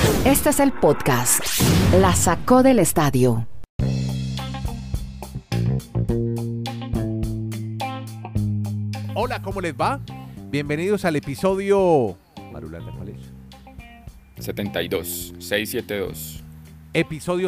Este es el podcast La Sacó del Estadio. Hola, ¿cómo les va? Bienvenidos al episodio... Marulanda, ¿cuál es? 672. Episodio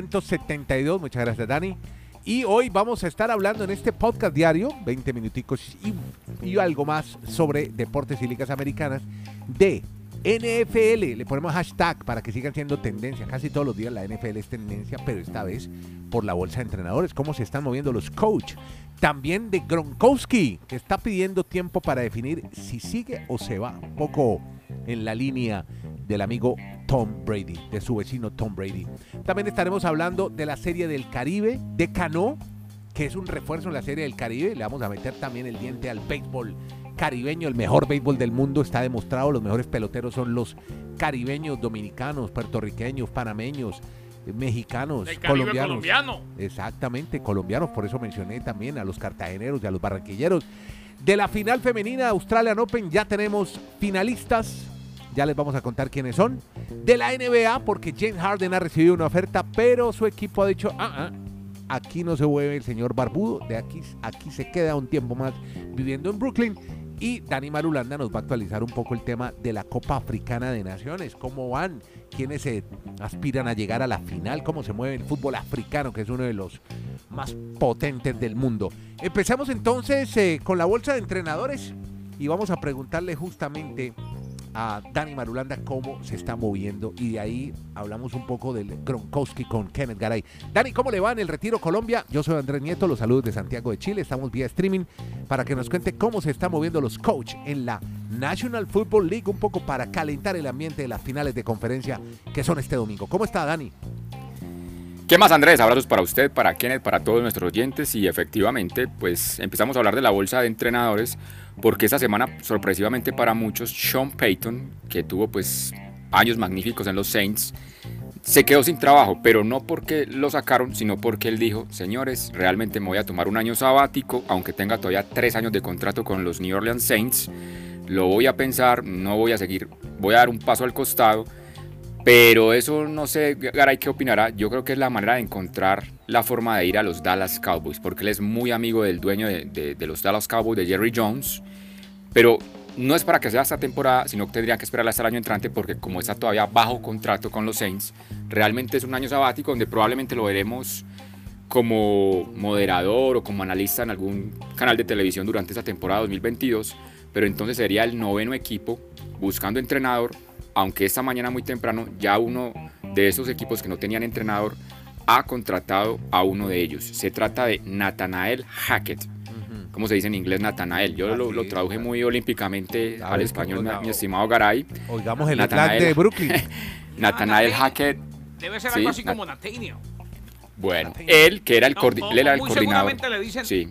672, muchas gracias, Dani. Y hoy vamos a estar hablando en este podcast diario, 20 minuticos y algo más sobre deportes y ligas americanas de NFL. Le ponemos hashtag para que sigan siendo tendencia. Casi todos los días la NFL es tendencia, pero esta vez por la bolsa de entrenadores, cómo se están moviendo los coach. También de Gronkowski, que está pidiendo tiempo para definir si sigue o se va. Un poco en la línea del amigo Tom Brady, de su vecino Tom Brady. También estaremos hablando de la Serie del Caribe, de Cano, que es un refuerzo en la Serie del Caribe. Le vamos a meter también el diente al béisbol caribeño, el mejor béisbol del mundo, está demostrado. Los mejores peloteros son los caribeños, dominicanos, puertorriqueños, panameños, mexicanos, colombianos. Colombiano. Exactamente, colombianos. Por eso mencioné también a los cartageneros y a los barranquilleros. De la final femenina Australian Open ya tenemos finalistas. Ya les vamos a contar quiénes son. De la NBA, porque James Harden ha recibido una oferta, pero su equipo ha dicho, aquí no se mueve el señor Barbudo, de aquí se queda un tiempo más viviendo en Brooklyn. Y Dani Marulanda nos va a actualizar un poco el tema de la Copa Africana de Naciones, cómo van, quiénes se aspiran a llegar a la final, cómo se mueve el fútbol africano, que es uno de los más potentes del mundo. Empezamos entonces con la bolsa de entrenadores y vamos a preguntarle justamente a Dani Marulanda cómo se está moviendo, y de ahí hablamos un poco del Gronkowski con Kenneth Garay. Dani, ¿cómo le va en el Retiro Colombia? Yo soy Andrés Nieto, los saludos de Santiago de Chile. Estamos vía streaming para que nos cuente cómo se están moviendo los coach en la National Football League, un poco para calentar el ambiente de las finales de conferencia que son este domingo. ¿Cómo está, Dani? ¿Qué más, Andrés? Abrazos para usted, para Kenneth, para todos nuestros oyentes. Y efectivamente, pues empezamos a hablar de la bolsa de entrenadores, porque esta semana, sorpresivamente para muchos, Sean Payton, que tuvo pues años magníficos en los Saints, se quedó sin trabajo, pero no porque lo sacaron, sino porque él dijo: señores, realmente me voy a tomar un año sabático, aunque tenga todavía 3 años de contrato con los New Orleans Saints. Lo voy a pensar, no voy a seguir, voy a dar un paso al costado. Pero eso no sé, Garay, ¿qué opinará? Yo creo que es la manera de encontrar la forma de ir a los Dallas Cowboys, porque él es muy amigo del dueño de los Dallas Cowboys, de Jerry Jones. Pero no es para que sea esta temporada, sino que tendría que esperar hasta el año entrante, porque como está todavía bajo contrato con los Saints, realmente es un año sabático donde probablemente lo veremos como moderador o como analista en algún canal de televisión durante esta temporada 2022. Pero entonces sería el 9º equipo buscando entrenador, aunque esta mañana muy temprano ya uno de esos equipos que no tenían entrenador ha contratado a uno de ellos. Se trata de Nathaniel Hackett. ¿Cómo se dice en inglés Nathaniel? Yo lo traduje muy olímpicamente al español, mi estimado Garay. Oigamos el Nathaniel de Brooklyn. Nathaniel Hackett. Debe ser algo así como Nathaniel. Bueno, él que era el coordinador. Seguramente le dicen sí.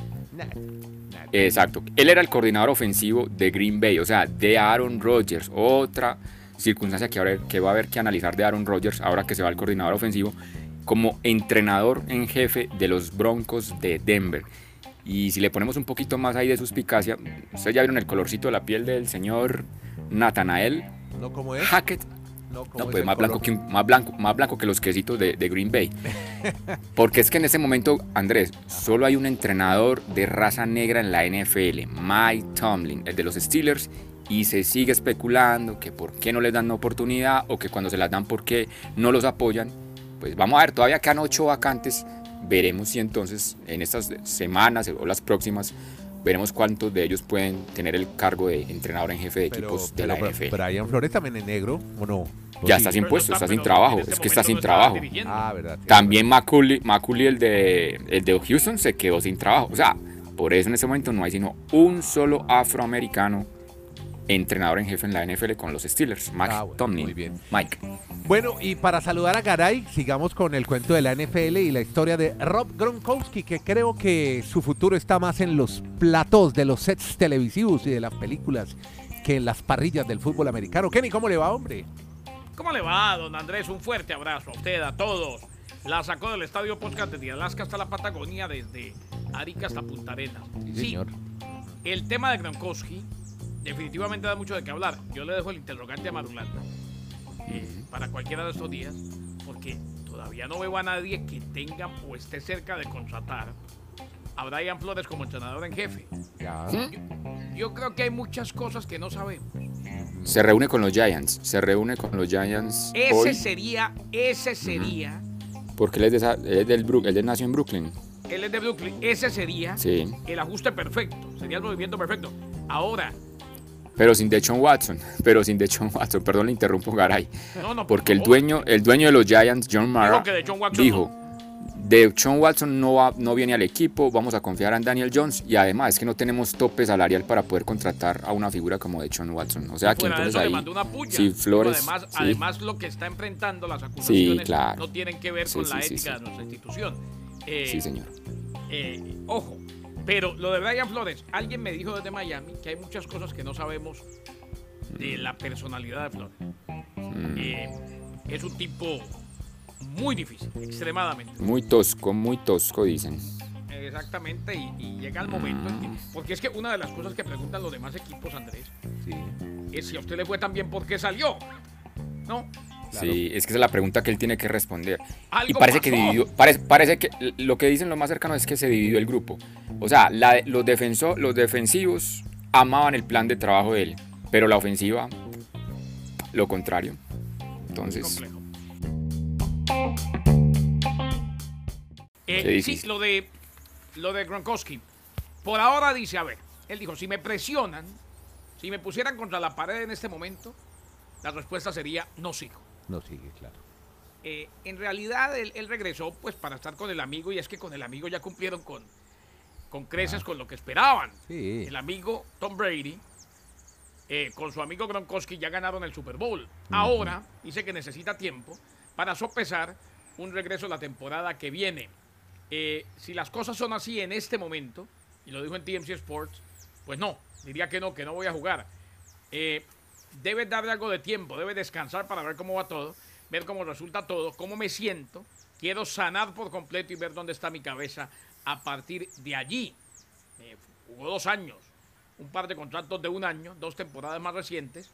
Exacto, él era el coordinador ofensivo de Green Bay, o sea, de Aaron Rodgers. Otra circunstancia que va a haber que analizar de Aaron Rodgers ahora que se va al coordinador ofensivo, como entrenador en jefe de los Broncos de Denver. Y si le ponemos un poquito más ahí de suspicacia, ustedes ya vieron el colorcito de la piel del señor Nathaniel Hackett. No, pues más blanco que los quesitos de Green Bay. Porque es que en ese momento, Andrés, solo hay un entrenador de raza negra en la NFL, Mike Tomlin, el de los Steelers, y se sigue especulando que por qué no les dan oportunidad, o que cuando se las dan por qué no los apoyan. Pues vamos a ver, todavía quedan 8 vacantes, veremos si entonces en estas semanas o las próximas veremos cuántos de ellos pueden tener el cargo de entrenador en jefe de equipos de la NFL. Brian Flores también es negro, ¿o no? Ya está sin puesto, está sin trabajo. Es que está sin trabajo. Verdad. También McCulley, el de Houston, se quedó sin trabajo. O sea, por eso en ese momento no hay sino un solo afroamericano entrenador en jefe en la NFL con los Steelers, Tomlin. Muy bien. Mike. Bueno, y para saludar a Garay, sigamos con el cuento de la NFL y la historia de Rob Gronkowski, que creo que su futuro está más en los platós de los sets televisivos y de las películas que en las parrillas del fútbol americano. Kenny, ¿cómo le va, hombre? ¿Cómo le va, don Andrés? Un fuerte abrazo a usted, a todos. La sacó del Estadio Podcast desde Alaska hasta la Patagonia, desde Arica hasta Punta Arenas. Sí, señor. El tema de Gronkowski definitivamente da mucho de qué hablar. Yo le dejo el interrogante a Marulanda. para cualquiera de estos días, porque todavía no veo a nadie que tenga o esté cerca de contratar a Brian Flores como entrenador en jefe. Ya. Yo creo que hay muchas cosas que no sabemos. Se reúne con los Giants. Ese sería, Porque él él nació en Brooklyn. él es de Brooklyn, ese sería Sí. el ajuste perfecto, sería el movimiento perfecto. Ahora, Pero sin Deshaun Watson. Perdón, le interrumpo, Garay. no, Porque por el favor. dueño de los Giants, John Mara, Dijo que Deshaun Watson dijo, Deshaun Watson no viene al equipo, vamos a confiar en Daniel Jones, y además es que no tenemos tope salarial para poder contratar a una figura como Deshaun Watson. O sea que Fuera de entonces eso ahí, le mandó una puya. sí, Flores, Además, sí. además, lo que está enfrentando las acusaciones Sí, claro. no tienen que ver Sí, con sí, la sí, ética sí. de nuestra institución. Sí, señor. Ojo, pero lo de Brian Flores, alguien me dijo desde Miami que hay muchas cosas que no sabemos de la personalidad de Flores. Es un tipo muy difícil, extremadamente. Muy tosco, dicen. Exactamente, y llega el momento en que, porque es que una de las cosas que preguntan los demás equipos, Andrés, Sí. es si a usted le fue tan bien, ¿por qué salió? ¿No? Sí, es que esa es la pregunta que él tiene que responder. Algo Y parece que pasó. dividió, parece que lo que dicen los más cercanos es que se dividió el grupo. O sea, los defensivos amaban el plan de trabajo de él, pero la ofensiva, lo contrario. Entonces, Complejo. Qué Sí, difícil. lo de Gronkowski. Por ahora dice, a ver, él dijo, si me presionan, si me pusieran contra la pared en este momento, la respuesta sería no sigo. No sigue, claro. En realidad él regresó pues para estar con el amigo, y es que con el amigo ya cumplieron con creces con lo que esperaban. Sí. El amigo Tom Brady con su amigo Gronkowski ya ganaron el Super Bowl. Ahora dice que necesita tiempo para sopesar un regreso a la temporada que viene. Si las cosas son así en este momento, y lo dijo en TMC Sports, pues no, diría que no voy a jugar. Debe darle algo de tiempo, debe descansar para ver cómo va todo, ver cómo resulta todo, cómo me siento. Quiero sanar por completo y ver dónde está mi cabeza a partir de allí. Jugó 2 años, un par de contratos de 1 año, 2 temporadas más recientes,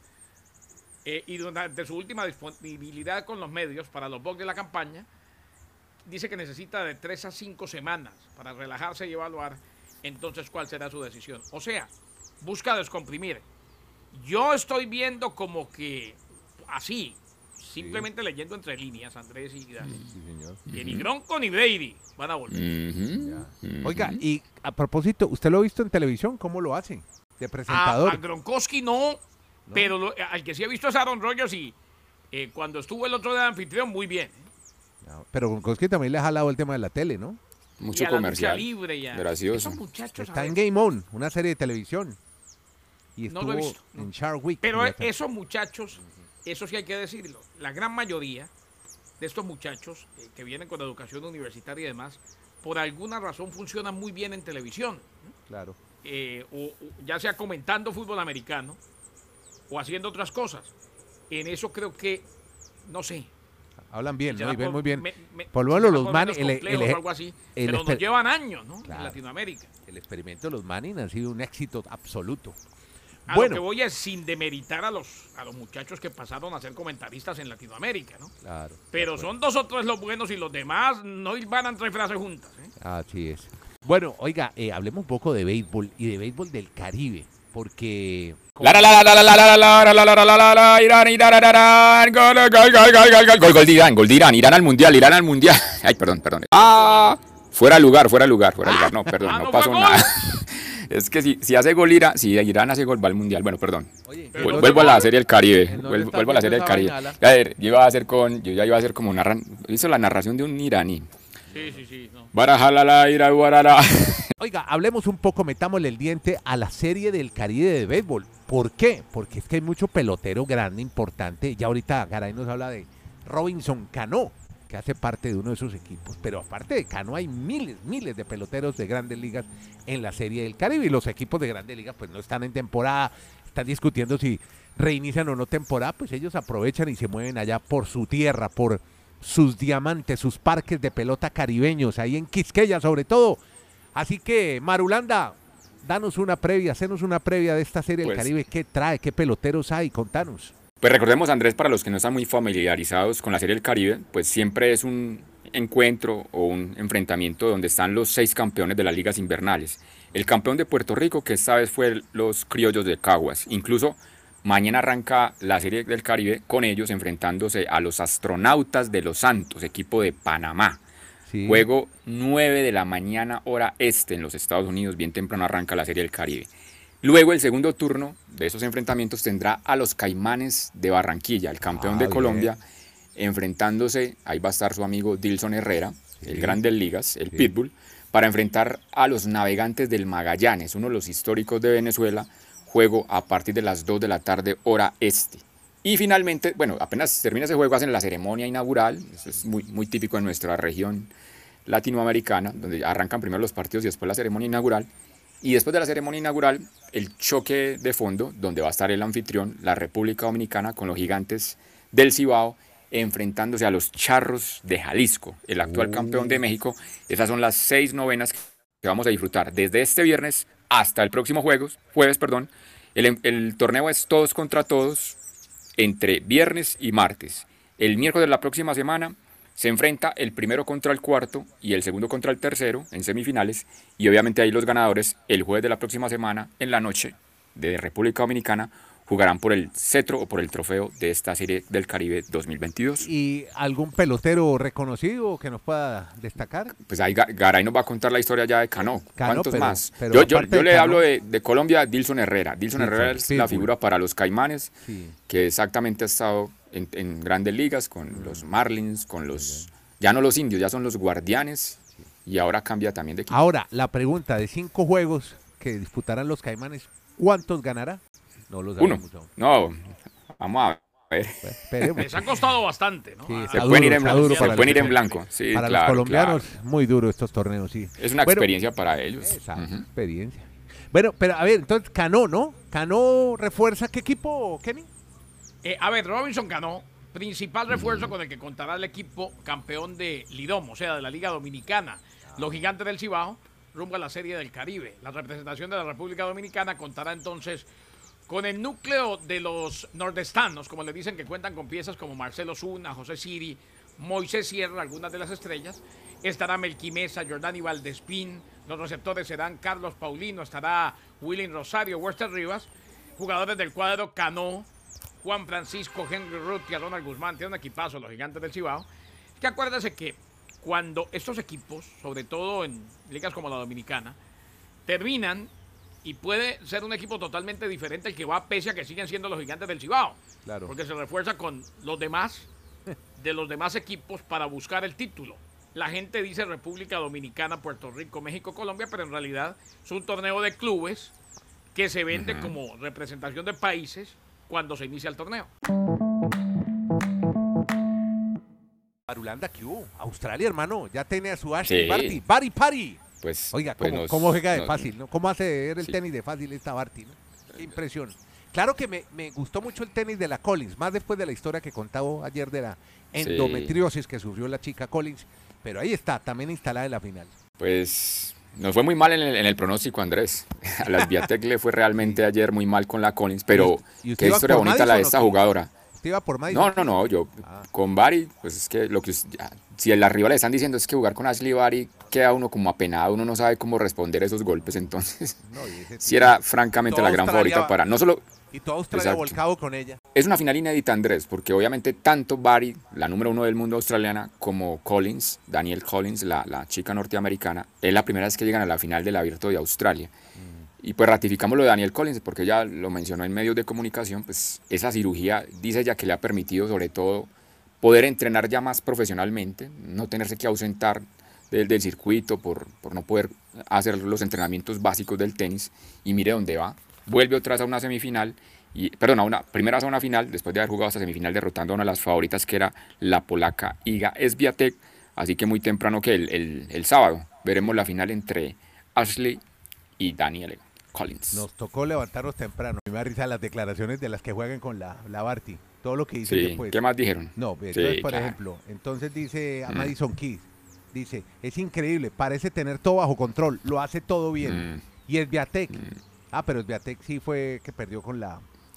y durante su última disponibilidad con los medios para los Bucs de la campaña, dice que necesita de 3 a 5 semanas para relajarse y evaluar entonces cuál será su decisión. O sea, busca descomprimir. Yo estoy viendo como que así, simplemente leyendo entre líneas, Andrés y Dani, Sí, señor. que ni Gronco ni Brady van a volver. Ya. Oiga, y a propósito, ¿usted lo ha visto en televisión? ¿Cómo lo hacen? De presentador. A Gronkowski no, pero al que sí he visto es Aaron Rodgers, y cuando estuvo el otro de anfitrión, muy bien. No, pero Gronkowski también le ha jalado el tema de la tele, ¿no? mucho Y a la comercial. lucha libre ya. Gracioso. Esos muchachos, a Está en ver, Game On, una serie de televisión. Y No estuvo lo he visto, no. en Shark Week. pero y ya está. esos muchachos, eso sí hay que decirlo, la gran mayoría de estos muchachos que vienen con educación universitaria y demás, por alguna razón funcionan muy bien en televisión, Claro. o ya sea comentando fútbol americano o haciendo otras cosas. En eso creo que, no sé. Hablan bien, ¿no? será Y ven por- muy bien. me- Por lo menos será los por Manning, menos complejos o algo así, pero nos llevan años, ¿no? Claro. En Latinoamérica. el experimento de los Manning ha sido un éxito absoluto. A Bueno. lo que voy es sin demeritar a los muchachos que pasaron a ser comentaristas en Latinoamérica, ¿no? Claro. Pero son 2 o 3 los buenos y los demás no van a entrar frases juntas, ¿eh? Así es. Bueno, oiga, hablemos un poco de béisbol y de béisbol del Caribe, porque... Gol de Irán, Irán al mundial. Ay, perdón. Fuera de lugar. No, perdón, no no fue pasó gol. nada. Es que si hace gol Irán, si Irán hace gol va al mundial. Bueno, perdón. Oye, Pero no Vuelvo a fue la gol. serie del Caribe. ¿En dónde está Vuelvo a la serie del esa Caribe. vaina, A ver, yo ya iba a hacer como hizo la narración de un iraní. Sí, no. Oiga, hablemos un poco, metámosle el diente a la serie del Caribe de béisbol. ¿Por qué? Porque es que hay mucho pelotero grande, importante. Ya ahorita Garay nos habla de Robinson Cano, que hace parte de uno de esos equipos. Pero aparte de Cano hay miles de peloteros de grandes ligas en la serie del Caribe. Y los equipos de grandes ligas pues no están en temporada, están discutiendo si reinician o no temporada. Pues ellos aprovechan y se mueven allá por su tierra, por sus diamantes, sus parques de pelota caribeños, ahí en Quisqueya sobre todo. Así que, Marulanda, hacenos una previa de esta serie del Pues, Caribe. ¿Qué trae? ¿Qué peloteros hay? Contanos. Pues recordemos, Andrés, para los que no están muy familiarizados con la Serie del Caribe, pues siempre es un encuentro o un enfrentamiento donde están los 6 campeones de las ligas invernales. El campeón de Puerto Rico, que esta vez fue los Criollos de Caguas. Incluso mañana arranca la Serie del Caribe con ellos enfrentándose a los Astronautas de Los Santos, equipo de Panamá. Sí. Juego 9 de la mañana hora este en los Estados Unidos, bien temprano arranca la Serie del Caribe. Luego el segundo turno de esos enfrentamientos tendrá a los Caimanes de Barranquilla, el campeón de Colombia, enfrentándose, ahí va a estar su amigo Dilson Herrera, el Grandes Ligas, el Pitbull, para enfrentar a los Navegantes del Magallanes, uno de los históricos de Venezuela, juego a partir de las 2 de la tarde hora este. Y finalmente, bueno, apenas termina ese juego, hacen la ceremonia inaugural, eso es muy típico en nuestra región latinoamericana, donde arrancan primero los partidos y después la ceremonia inaugural. Y después de la ceremonia inaugural, el choque de fondo, donde va a estar el anfitrión, la República Dominicana, con los Gigantes del Cibao, enfrentándose a los Charros de Jalisco, el actual campeón de México. Esas son las 6 novenas que vamos a disfrutar desde este viernes hasta el próximo jueves. El torneo es todos contra todos entre viernes y martes. El miércoles de la próxima semana se enfrenta el primero contra el cuarto y el segundo contra el tercero en semifinales, y obviamente ahí los ganadores el jueves de la próxima semana en la noche de República Dominicana jugarán por el cetro o por el trofeo de esta Serie del Caribe 2022. ¿Y algún pelotero reconocido que nos pueda destacar? Pues ahí Garay nos va a contar la historia ya de Cano. ¿Cuántos más? Pero yo aparte de le Cano, hablo de Colombia, Dilson Herrera. Dilson Herrera es la figura para los Caimanes, que exactamente ha estado en grandes ligas con los Marlins, con los... Ya no los indios, ya son los Guardianes, y ahora cambia también de equipo. Ahora, la pregunta de 5 juegos que disputarán los Caimanes, ¿cuántos ganará? No lo sabemos. 1. No, vamos a ver. Esperemos. Les ha costado bastante, ¿no? Sí, Se está pueden duro, ir en está blanco. duro Se para pueden los- ir en blanco. Sí, para claro, los colombianos, claro. muy duro estos torneos, sí. Es una Bueno, experiencia para ellos. Esa Ujú. experiencia. Bueno, pero a ver, entonces Cano, ¿no? Cano refuerza ¿qué equipo, Kenny? A ver, Robinson Cano, principal refuerzo con el que contará el equipo campeón de Lidom, o sea, de la Liga Dominicana. Los Gigantes del Cibao, rumbo a la Serie del Caribe. La representación de la República Dominicana contará entonces con el núcleo de los nordestanos, como le dicen, que cuentan con piezas como Marcelo Zuna, José Siri, Moisés Sierra, algunas de las estrellas. Estará Melqui Mesa, Jordani Valdespín. Los receptores serán Carlos Paulino, estará Willing Rosario, Wester Rivas. Jugadores del cuadro Cano, Juan Francisco, Henry Rutia, Ronald Guzmán. Tiene un equipazo los Gigantes del Cibao. Que acuérdese que cuando estos equipos, sobre todo en ligas como la Dominicana, terminan, y puede ser un equipo totalmente diferente el que va, pese a que siguen siendo los Gigantes del Cibao. Claro. Porque se refuerza con los demás, de los demás equipos para buscar el título. La gente dice República Dominicana, Puerto Rico, México, Colombia, pero en realidad es un torneo de clubes que se vende como representación de países cuando se inicia el torneo. Marulanda, ¿qué hubo? Australia, hermano, ya tiene a su Ashley Sí. Barty. Barty Party. Pues, Oiga, pues ¿cómo juega de nos- fácil, no? ¿Cómo hace ver el Sí. tenis de fácil esta Barty, no? Qué impresión. Claro que me gustó mucho el tenis de la Collins, más después de la historia que contaba ayer de la endometriosis que sufrió la chica Collins, pero ahí está, también instalada en la final. Pues nos fue muy mal en el pronóstico, Andrés. A las Viatec le fue realmente ayer muy mal con la Collins, pero ¿Y usted qué iba historia por bonita la de Madison esta o qué? jugadora. ¿Usted iba por Madison? No, yo Ah. con Barry, pues es que si el arriba le están diciendo es que jugar con Ashley Barty queda uno como apenado, uno no sabe cómo responder esos golpes, entonces No, y ese sí era francamente Toda la gran Australia favorita para, no solo, Y toda Australia Exacto. volcado con ella. es una final inédita, Andrés, porque obviamente tanto Barty, la número 1 del mundo australiana, como Collins, Danielle Collins, la chica norteamericana, es la primera vez que llegan a la final del Abierto de Australia. Y pues ratificamos lo de Danielle Collins, porque ella lo mencionó en medios de comunicación, pues esa cirugía, dice ella, que le ha permitido sobre todo poder entrenar ya más profesionalmente, no tenerse que ausentar del circuito por no poder hacer los entrenamientos básicos del tenis, y mire dónde va, vuelve otra vez a una semifinal, primera vez a una final, después de haber jugado esta semifinal derrotando a una de las favoritas que era la polaca Iga Swiatek, así que muy temprano que el sábado veremos la final entre Ashley y Danielle Collins. Nos tocó levantarnos temprano. Me da risa las declaraciones de las que juegan con la Barty. Todo lo que dicen Sí, después. ¿qué más dijeron? No, Sí, entonces, por claro. ejemplo, entonces dice a Madison Keys, dice, es increíble, parece tener todo bajo control, lo hace todo bien. Y Swiatek, pero Swiatek sí fue que perdió con la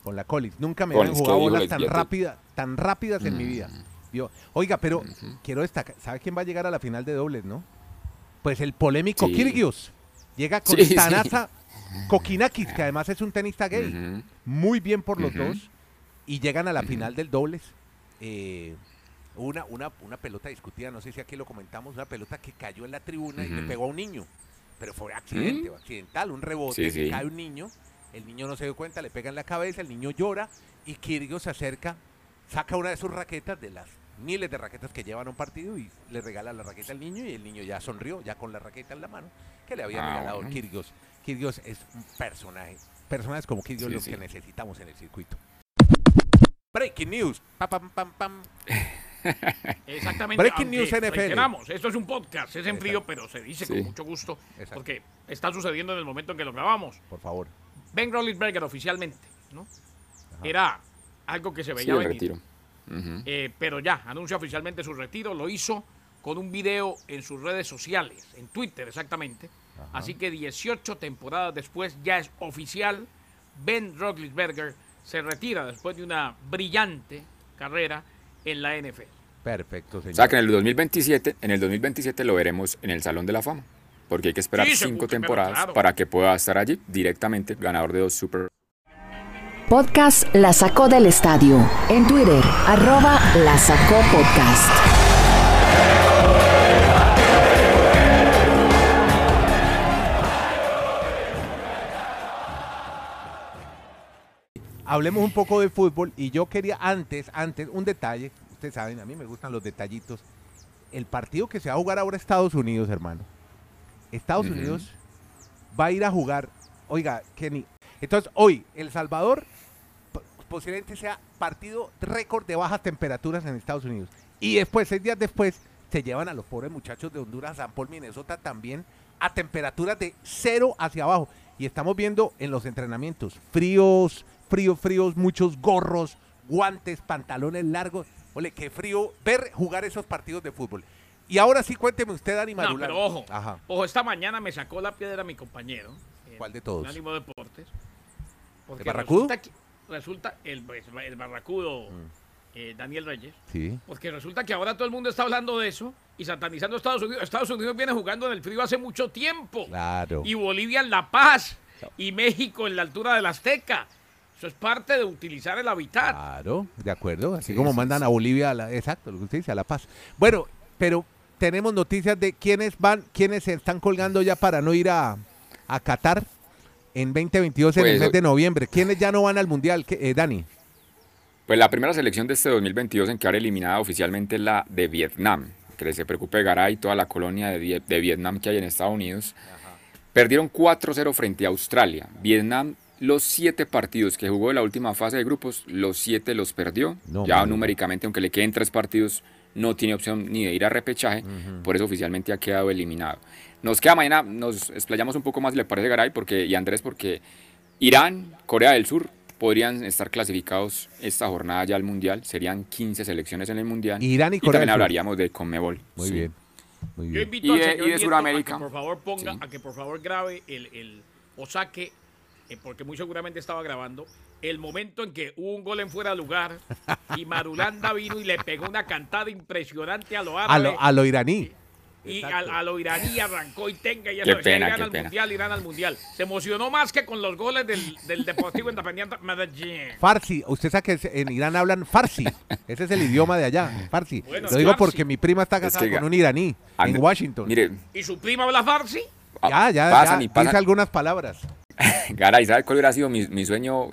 Con la Collins. Nunca me Collins, habían jugado que dijo bolas lesbiate. tan rápidas en mi vida. Yo, oiga, pero quiero destacar, ¿sabe quién va a llegar a la final de dobles, no? Pues el polémico Sí. Kyrgios. Llega con Sí, sí. Tanasa Kokinakis, que además es un tenista gay. Ujú. Muy bien por los Ujú. dos. Y llegan a la final del dobles. Una pelota discutida, no sé si aquí lo comentamos, una pelota que cayó en la tribuna y le Ujú. pegó a un niño. Pero fue accidente o accidental, un rebote, Sí, sí. cae un niño, el niño no se dio cuenta, le pega en la cabeza, el niño llora y Kyrgios se acerca, saca una de sus raquetas, de las miles de raquetas que llevan a un partido, y le regala la raqueta al niño, y el niño ya sonrió, ya con la raqueta en la mano, que le había regalado bueno. Kyrgios. Kyrgios es un personajes como Kyrgios Sí, los sí. que necesitamos en el circuito. Breaking news. Pa, pam, pam, pam. Exactamente. Breaking aunque news NFL. reiteramos, esto es un podcast, es en frío, Exacto. pero se dice Sí. con mucho gusto, Exacto. porque está sucediendo en el momento en que lo grabamos. Por favor. Ben Roethlisberger oficialmente, ¿no? Era algo que se Sí, veía el venir. retiro. Ujú. Pero ya, anuncia oficialmente su retiro. Lo hizo con un video en sus redes sociales, en Twitter exactamente. Así que 18 temporadas después ya es oficial. Ben Roethlisberger se retira después de una brillante carrera en la NFL. Perfecto, señor. O sea que en el 2027 lo veremos en el Salón de la Fama. Porque hay que esperar Sí, 5 seguro, pero temporadas claro. para que pueda estar allí directamente, ganador de 2 Super. Podcast La Sacó del Estadio. En Twitter, @La Sacó Podcast. Hablemos un poco de fútbol, y yo quería antes, un detalle. Ustedes saben, a mí me gustan los detallitos. El partido que se va a jugar ahora Estados Unidos, hermano. Estados Ujú. Unidos va a ir a jugar, oiga, Kenny. Entonces, hoy, El Salvador posiblemente sea partido récord de bajas temperaturas en Estados Unidos. Y después, 6 días después, se llevan a los pobres muchachos de Honduras, San Paul, Minnesota también, a temperaturas de 0 hacia abajo. Y estamos viendo en los entrenamientos fríos, muchos gorros, guantes, pantalones largos. Ole, qué frío ver jugar esos partidos de fútbol. Y ahora sí, cuénteme usted, Dani No, Marulán. pero ojo, Ajá. ojo, esta mañana me sacó la piedra mi compañero. ¿Cuál de todos? En Ánimo Deportes. Porque ¿El Barracudo? resulta el Barracudo Daniel Reyes. Sí. Porque resulta que ahora todo el mundo está hablando de eso y satanizando a Estados Unidos. Estados Unidos viene jugando en el frío hace mucho tiempo. Claro. Y Bolivia en La Paz. Y México en la altura del Azteca. Eso es parte de utilizar el hábitat. Claro, de acuerdo. Así Sí, como sí, mandan sí. a Bolivia, exacto, lo que usted dice, a La Paz. Bueno, pero tenemos noticias de quiénes se están colgando ya para no ir a Qatar en 2022 en el Pues, mes de noviembre. ¿Quiénes ya no van al Mundial, Dani? Pues la primera selección de este 2022 en quedar eliminada oficialmente es la de Vietnam. Que se preocupe Garay y toda la colonia de Vietnam que hay en Estados Unidos. Perdieron 4-0 frente a Australia. Vietnam, los 7 partidos que jugó en la última fase de grupos, los 7 los perdió. No, Ya madre. numéricamente, aunque le queden 3 partidos, no tiene opción ni de ir a repechaje. Por eso oficialmente ha quedado eliminado. Nos queda mañana, nos explayamos un poco más, si le parece, Garay, y Andrés, porque Irán, Corea del Sur podrían estar clasificados esta jornada ya al Mundial. Serían 15 selecciones en el Mundial. Irán y Corea también del Sur. hablaríamos de Conmebol. Muy Sí. bien. Muy Yo bien. invito Y al de- señor y de Nieto Sudamérica. a que por favor ponga, Sí. a que por favor grabe o saque, porque muy seguramente estaba grabando, el momento en que hubo un gol en fuera de lugar y Marulanda vino y le pegó una cantada impresionante a lo árabe. A lo iraní. Y Exacto. a lo iraní arrancó y tenga y Qué eso decía, pena, Irán qué al pena. mundial, Irán al mundial. Se emocionó más que con los goles del Deportivo Independiente Medellín. Farsi, usted sabe que en Irán hablan farsi. Ese es el idioma de allá, farsi. Bueno, Lo digo farsi. porque mi prima está casada que con un iraní en And- Washington. Mire, ¿Y su prima habla farsi? ya pasan y dice pasan. algunas palabras. Garay, ¿sabe cuál hubiera sido mi sueño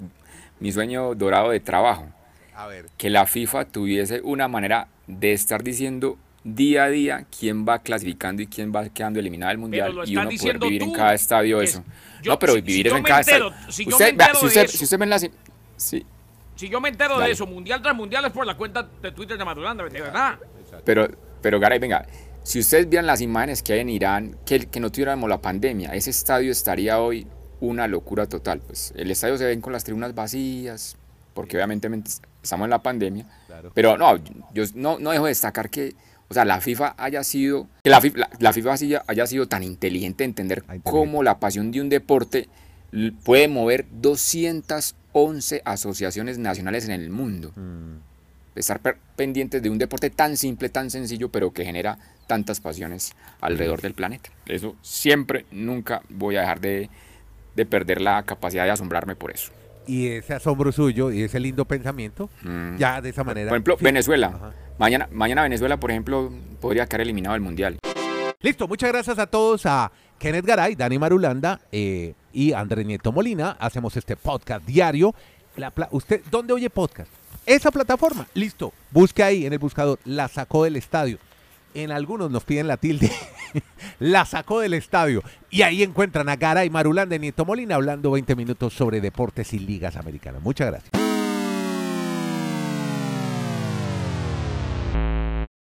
dorado de trabajo? A ver. Que la FIFA tuviese una manera de estar diciendo día a día quién va clasificando y quién va quedando eliminado del mundial lo y están uno poder diciendo vivir en tú. cada estadio Es- eso. yo- No, pero si- vivir si eso yo en me cada entero- estadio. si yo me entero de eso. Si usted ve en las... Sí, Si yo me entero de Dale. eso, mundial tras mundial, es por la cuenta de Twitter de Marulanda, de verdad. pero Garay, venga, si ustedes vieran las imágenes que hay en Irán, que no tuviéramos la pandemia, ese estadio estaría hoy una locura total. Pues el estadio se ven con las tribunas vacías, porque obviamente estamos en la pandemia. Claro. Pero no, yo no dejo de destacar que, o sea, la FIFA haya sido, que la FIFA haya sido tan inteligente de entender Inteligente. cómo la pasión de un deporte puede mover 200 11 asociaciones nacionales en el mundo. Estar pendientes de un deporte tan simple, tan sencillo, pero que genera tantas pasiones alrededor del planeta. Eso siempre, nunca voy a dejar de perder la capacidad de asombrarme por eso. Y ese asombro suyo y ese lindo pensamiento, ya de esa manera. Por ejemplo, Venezuela. Ajá. Mañana Venezuela, por ejemplo, podría quedar eliminado del Mundial. Listo, muchas gracias a todos, a Kenneth Garay, Dani Marulanda y Andrés Nieto Molina. Hacemos este podcast diario. ¿Usted dónde oye podcast? Esa plataforma, listo, busque ahí en el buscador, La Sacó del Estadio. En algunos nos piden la tilde, La Sacó del Estadio. Y ahí encuentran a Garay, Marulanda y Nieto Molina hablando 20 minutos sobre deportes y ligas americanas. Muchas gracias.